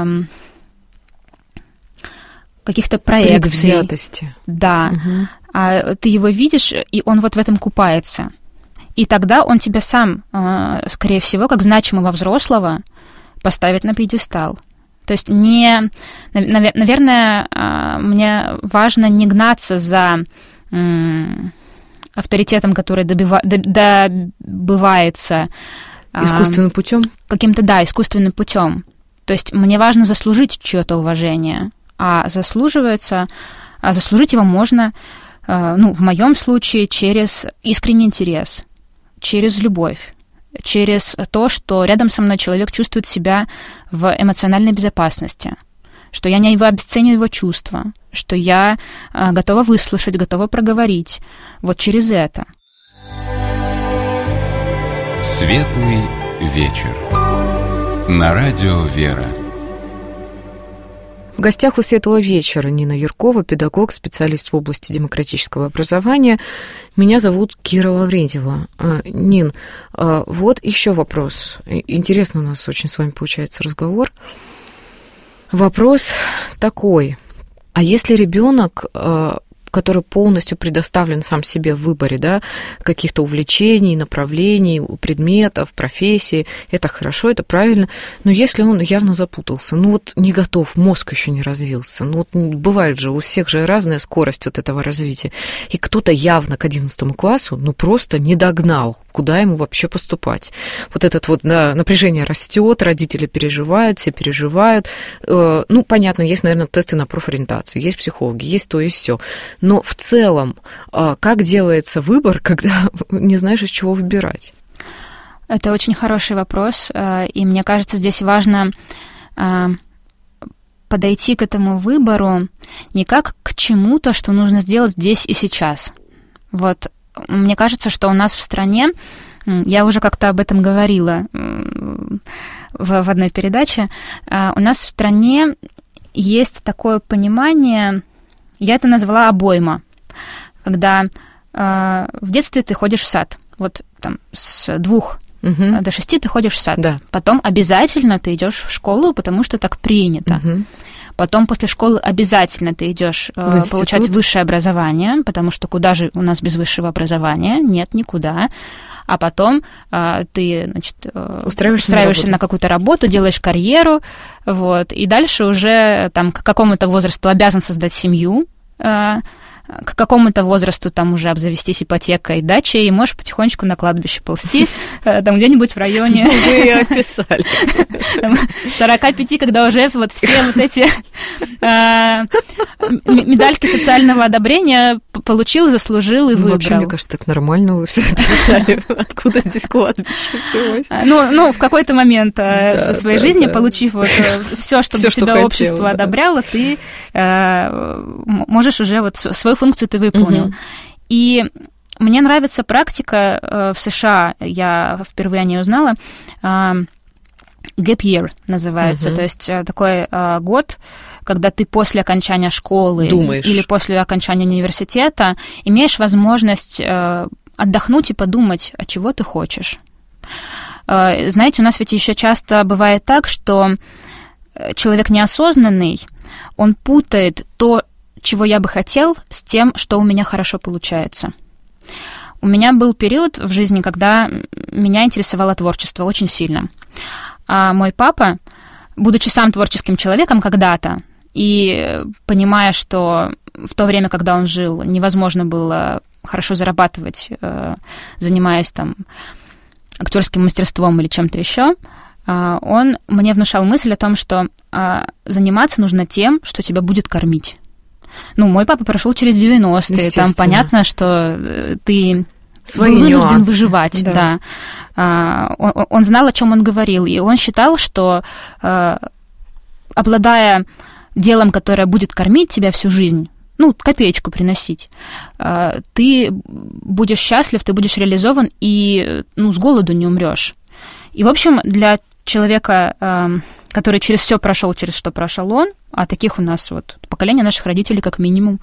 каких-то проекций. Предвзятости. Да. Угу. А ты его видишь, и он вот в этом купается. И тогда он тебя сам, э, скорее всего, как значимого взрослого, поставит на пьедестал. То есть не... Наверное, э, мне важно не гнаться за... авторитетом, который добива, добывается искусственным путем? Каким-то, да, искусственным путем. То есть мне важно заслужить чье-то уважение, а заслуживается, а заслужить его можно, ну, в моем случае, через искренний интерес, через любовь, через то, что рядом со мной человек чувствует себя в эмоциональной безопасности, что я не обесцениваю его чувства, что я а, готова выслушать, готова проговорить. Вот через это. Светлый вечер. На радио «Вера». В гостях у «Светлого вечера» Нина Юркова, педагог, специалист в области демократического образования. Меня зовут Кира Лаврентьева. Нин, вот еще вопрос. Интересно у нас очень с вами получается разговор. Вопрос такой. А если ребенок, который полностью предоставлен сам себе в выборе, да, каких-то увлечений, направлений, предметов, профессий, это хорошо, это правильно, но если он явно запутался, ну вот не готов, мозг еще не развился, ну вот бывает же, у всех же разная скорость вот этого развития, и кто-то явно к одиннадцатому классу, ну просто не догнал, куда ему вообще поступать. Вот этот вот, да, напряжение растет, родители переживают, все переживают. Ну, понятно, есть, наверное, тесты на профориентацию, есть психологи, есть то и сё. Но в целом, как делается выбор, когда не знаешь, из чего выбирать? Это очень хороший вопрос, и мне кажется, здесь важно подойти к этому выбору не как к чему-то, что нужно сделать здесь и сейчас. Вот мне кажется, что у нас в стране, я уже как-то об этом говорила в, в одной передаче, у нас в стране есть такое понимание, я это назвала обойма, когда в детстве ты ходишь в сад, вот там с двух угу. до шести ты ходишь в сад, да. Потом обязательно ты идешь в школу, потому что так принято. Угу. Потом после школы обязательно ты идешь э, получать высшее образование, потому что куда же у нас без высшего образования? Нет, никуда. А потом э, ты, значит, э, устраиваешься, устраиваешься на, на какую-то работу, делаешь карьеру, вот, и дальше уже там, к какому-то возрасту обязан создать семью, э, к какому-то возрасту там уже обзавестись ипотекой, дачей, и можешь потихонечку на кладбище ползти, там где-нибудь в районе... Вы описали. сорок пять, когда уже вот все вот эти медальки социального одобрения получил, заслужил и выбрал. Вообще, мне кажется, так нормально вы все описали. Откуда здесь кладбище всего? Ну, в какой-то момент со своей жизни, получив вот все, что тебя общество одобряло, ты можешь уже вот свою функцию ты выполнил. Угу. И мне нравится практика э, в США, я впервые о ней узнала, э, gap year называется, угу. То есть э, такой э, год, когда ты после окончания школы Думаешь. Или после окончания университета имеешь возможность э, отдохнуть и подумать, а чего ты хочешь. Э, знаете, у нас ведь еще часто бывает так, что человек неосознанный, он путает то, чего я бы хотел, с тем, что у меня хорошо получается. У меня был период в жизни, когда меня интересовало творчество очень сильно. А мой папа, будучи сам творческим человеком когда-то, и понимая, что в то время, когда он жил, невозможно было хорошо зарабатывать, занимаясь там актерским мастерством или чем-то еще, он мне внушал мысль о том, что заниматься нужно тем, что тебя будет кормить. Ну, мой папа прошел через девяностые, там понятно, что ты Свои был вынужден нюансы. Выживать, да. да. А, он, он знал, о чем он говорил, и он считал, что а, обладая делом, которое будет кормить тебя всю жизнь, ну, копеечку приносить, а, ты будешь счастлив, ты будешь реализован и, ну, с голоду не умрешь. И, в общем, для человека, а, который через все прошел, через что прошел он, а таких у нас вот поколение наших родителей как минимум,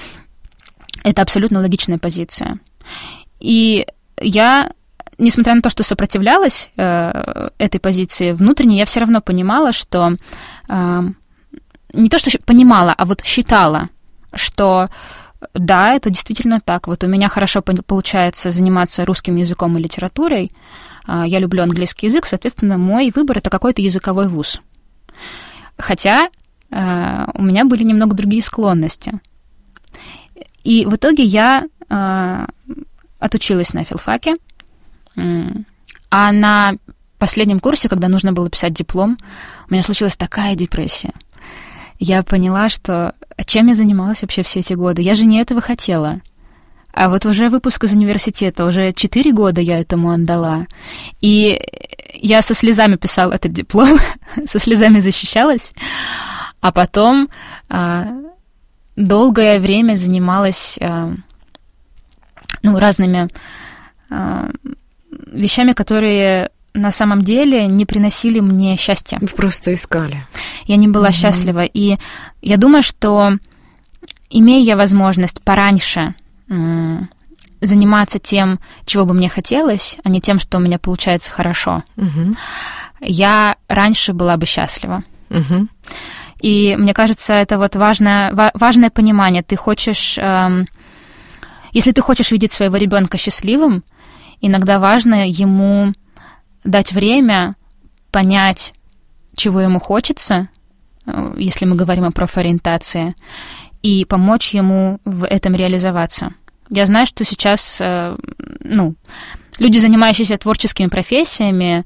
это абсолютно логичная позиция. И я, несмотря на то, что сопротивлялась э, этой позиции, внутренне я все равно понимала, что э, не то, что понимала, а вот считала, что да, это действительно так. Вот у меня хорошо получается заниматься русским языком и литературой, э, я люблю английский язык, соответственно, мой выбор — это какой-то языковой вуз. Хотя э, у меня были немного другие склонности. И в итоге я э, отучилась на филфаке, а на последнем курсе, когда нужно было писать диплом, у меня случилась такая депрессия. Я поняла, что чем я занималась вообще все эти годы? Я же не этого хотела. А вот уже выпуск из университета, уже четыре года я этому отдала. И я со слезами писала этот диплом, со слезами защищалась, а потом а, долгое время занималась а, ну, разными а, вещами, которые на самом деле не приносили мне счастья. Вы просто искали. Я не была mm-hmm. счастлива. И я думаю, что, имея возможность пораньше м- заниматься тем, чего бы мне хотелось, а не тем, что у меня получается хорошо, mm-hmm. я раньше была бы счастлива. Mm-hmm. И мне кажется, это вот важное, важное понимание. Ты хочешь... Эм, если ты хочешь видеть своего ребенка счастливым, иногда важно ему дать время понять, чего ему хочется, если мы говорим о профориентации, и помочь ему в этом реализоваться. Я знаю, что сейчас, ну, люди, занимающиеся творческими профессиями,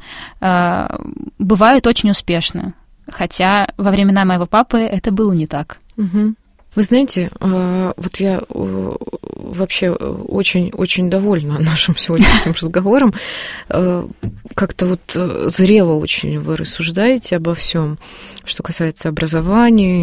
бывают очень успешны, хотя во времена моего папы это было не так. Угу. Вы знаете, вот я вообще очень-очень довольна нашим сегодняшним разговором. Как-то вот зрело очень вы рассуждаете обо всем, что касается образования,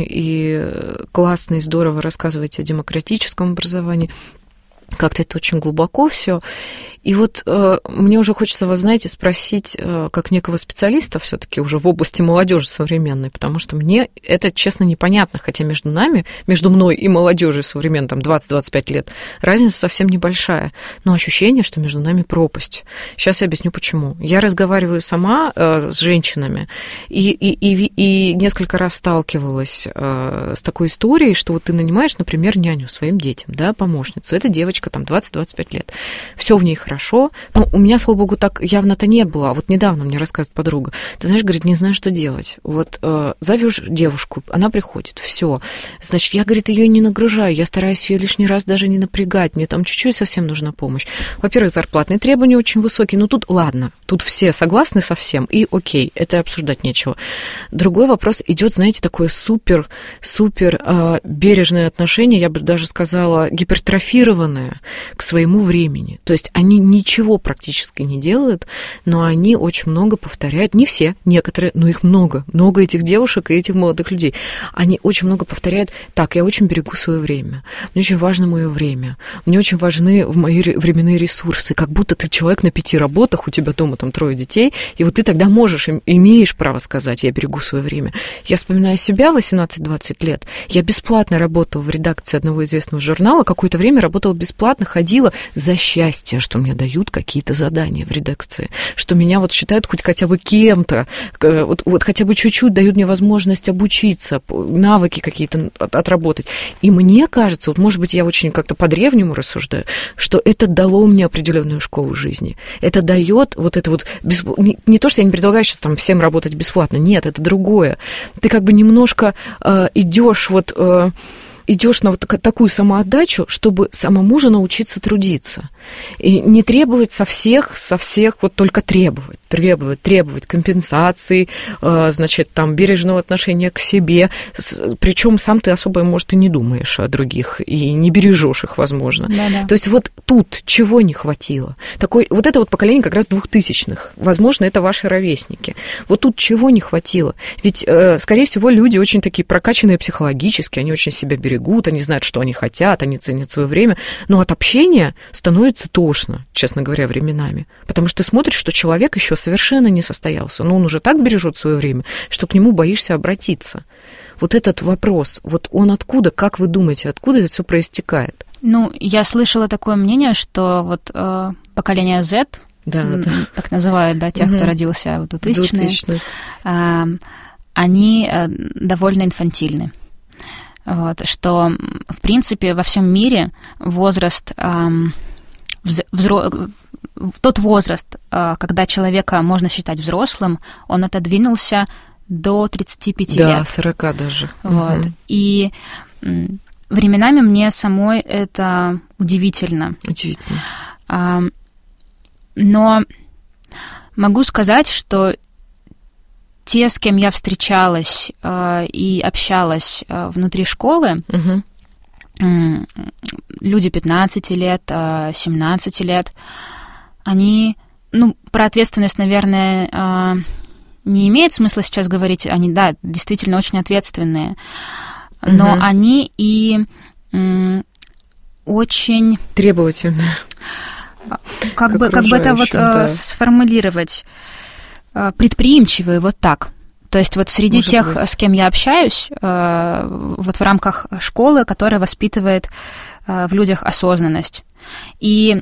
и классно и здорово рассказываете о демократическом образовании. Как-то это очень глубоко все. И вот э, мне уже хочется вас, знаете, спросить, э, как некого специалиста все-таки уже в области молодежи современной, потому что мне это, честно, непонятно, хотя между нами, между мной и молодежью современной, там, двадцать-двадцать пять лет, разница совсем небольшая, но ощущение, что между нами пропасть. Сейчас я объясню, почему. Я разговариваю сама э, с женщинами, и, и, и, и несколько раз сталкивалась э, с такой историей, что вот ты нанимаешь, например, няню своим детям, да, помощницу, эта девочка, там, двадцать-двадцать пять лет, все в ней хорошо. Хорошо. Ну, у меня, слава богу, так явно-то не было. Вот недавно мне рассказывает подруга. Ты знаешь, говорит, не знаю, что делать. Вот э, зовешь девушку, она приходит, все. Значит, я, говорит, ее не нагружаю, я стараюсь ее лишний раз даже не напрягать. Мне там чуть-чуть совсем нужна помощь. Во-первых, зарплатные требования очень высокие. Ну, тут ладно, тут все согласны со всем, и окей, это обсуждать нечего. Другой вопрос идет, знаете, такое супер, супер э, бережное отношение, я бы даже сказала, гипертрофированное к своему времени. То есть они ничего практически не делают, но они очень много повторяют, не все, некоторые, но их много, много этих девушек и этих молодых людей. Они очень много повторяют, так, я очень берегу свое время, мне очень важно мое время, мне очень важны мои временные ресурсы, как будто ты человек на пяти работах, у тебя дома там трое детей, и вот ты тогда можешь, имеешь право сказать, я берегу свое время. Я вспоминаю себя, восемнадцать-двадцать лет, я бесплатно работала в редакции одного известного журнала, какое-то время работала бесплатно, ходила за счастье, что мне дают какие-то задания в редакции, что меня вот считают хоть хотя бы кем-то, вот, вот хотя бы чуть-чуть дают мне возможность обучиться, навыки какие-то отработать. И мне кажется, вот, может быть, я очень как-то по-древнему рассуждаю, что это дало мне определенную школу жизни. Это дает вот это вот... Бесп... Не, не то, что я не предлагаю сейчас там всем работать бесплатно, нет, это другое. Ты как бы немножко э, идешь вот... Э, идешь на вот такую самоотдачу, чтобы самому же научиться трудиться. И не требовать со всех, со всех вот только требовать, требовать, требовать компенсации, значит, там, бережного отношения к себе. Причем сам ты особо, может, и не думаешь о других, и не бережешь их, возможно. Да-да. То есть вот тут чего не хватило? Такой, вот это вот поколение как раз двухтысячных. Возможно, это ваши ровесники. Вот тут чего не хватило? Ведь, скорее всего, люди очень такие прокачанные психологически, они очень себя берегут, они знают, что они хотят, они ценят свое время, но от общения становится тошно, честно говоря, временами, потому что ты смотришь, что человек еще совершенно не состоялся, но он уже так бережет свое время, что к нему боишься обратиться. Вот этот вопрос, вот он откуда, как вы думаете, откуда это все проистекает? Ну, я слышала такое мнение, что вот э, поколение Z, да, да. так называют, да, тех, угу. кто родился в двухтысячные, э, они э, довольно инфантильны. Вот, что, в принципе, во всем мире возраст, эм, взро... тот возраст, э, когда человека можно считать взрослым, он отодвинулся до тридцати пяти да, лет. Да, сорока даже. Вот. Угу. И м, временами мне самой это удивительно. Удивительно. Э, но могу сказать, что те, с кем я встречалась э, и общалась э, внутри школы, угу. э, люди пятнадцати лет, э, семнадцати лет, они, ну, про ответственность, наверное, э, не имеет смысла сейчас говорить, они, да, действительно очень ответственные, но угу. они и э, очень... Требовательные. Как бы, как бы это вот да. э, сформулировать... предприимчивые, вот так. То есть вот среди Может тех, быть. С кем я общаюсь, вот в рамках школы, которая воспитывает в людях осознанность и,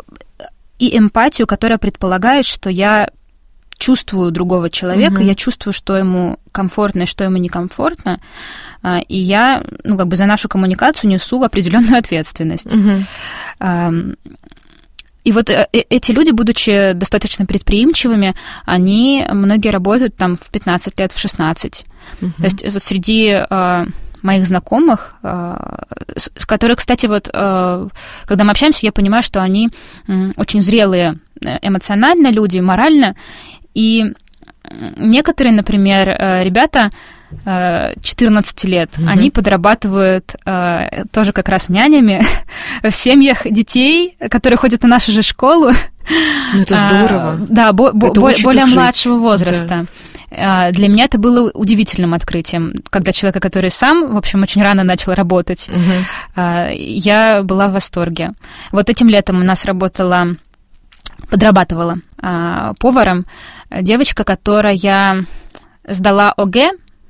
и эмпатию, которая предполагает, что я чувствую другого человека, угу. я чувствую, что ему комфортно и что ему некомфортно, и я, ну, как бы за нашу коммуникацию несу определенную ответственность. Угу. И вот эти люди, будучи достаточно предприимчивыми, они, многие работают там в пятнадцать лет, в шестнадцать. Uh-huh. То есть вот среди э, моих знакомых, э, с, с которых, кстати, вот, э, когда мы общаемся, я понимаю, что они э, очень зрелые эмоционально люди, морально, и некоторые, например, э, ребята четырнадцати лет, Mm-hmm. они подрабатывают э, тоже как раз нянями в семьях детей, которые ходят в нашу же школу. Ну, это здорово. А, да, бо- бо- бо- более младшего жить. возраста. Да. Для меня это было удивительным открытием, когда человека, который сам, в общем, очень рано начал работать, Uh-huh. я была в восторге. Вот этим летом у нас работала, подрабатывала поваром девочка, которая сдала ОГЭ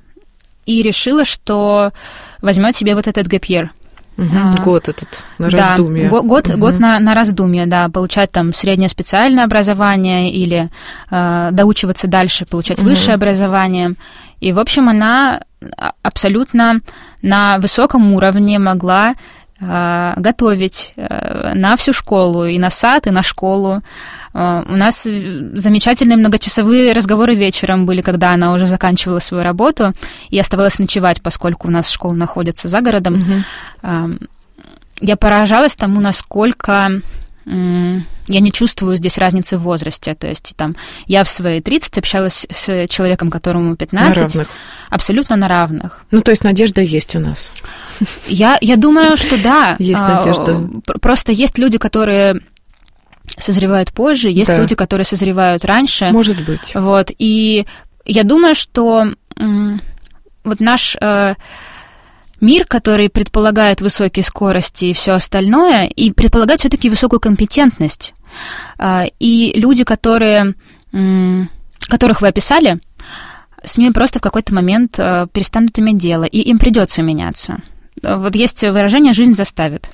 и решила, что возьмет себе вот этот гэп йир. Угу, а, год этот на да, раздумье. Год, год, угу. год на, на раздумье, да, получать там среднее специальное образование или э, доучиваться дальше, получать угу. высшее образование. И, в общем, она абсолютно на высоком уровне могла э, готовить э, на всю школу, и на сад, и на школу. Uh, у нас замечательные многочасовые разговоры вечером были, когда она уже заканчивала свою работу и оставалась ночевать, поскольку у нас школа находится за городом. Uh-huh. Uh, я поражалась тому, насколько um, я не чувствую здесь разницы в возрасте. То есть там, я в свои тридцать общалась с человеком, которому пятнадцать. На равных. Абсолютно на равных. Ну, то есть надежда есть у нас. Я, я думаю, что да. Есть надежда. Просто есть люди, которые созревают позже, есть да. люди, которые созревают раньше. Может быть. Вот, и я думаю, что м, вот наш э, мир, который предполагает высокие скорости и все остальное, и предполагает все-таки высокую компетентность. Э, и люди, которые, м, которых вы описали, с ними просто в какой-то момент э, перестанут иметь дело, и им придется меняться. Вот есть выражение «жизнь заставит».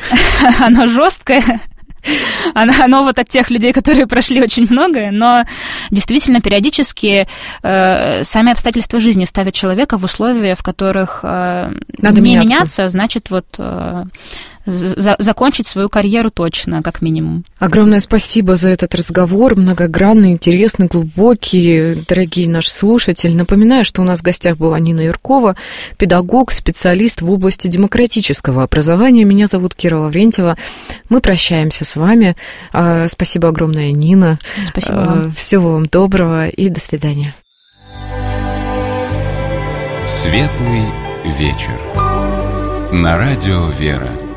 Оно жесткое. Оно, оно вот от тех людей, которые прошли очень многое, но действительно периодически э, сами обстоятельства жизни ставят человека в условия, в которых э, Надо не меняться. меняться, значит, вот э, за, закончить свою карьеру точно, как минимум. Огромное спасибо за этот разговор, многогранный, интересный, глубокий, дорогие наши слушатели. Напоминаю, что у нас в гостях была Нина Юркова, педагог, специалист в области демократического образования. Меня зовут Кира Лаврентьева. Мы прощаемся с вами. Спасибо огромное, Нина. Спасибо вам. Всего вам доброго и до свидания. Светлый вечер. На радио «Вера».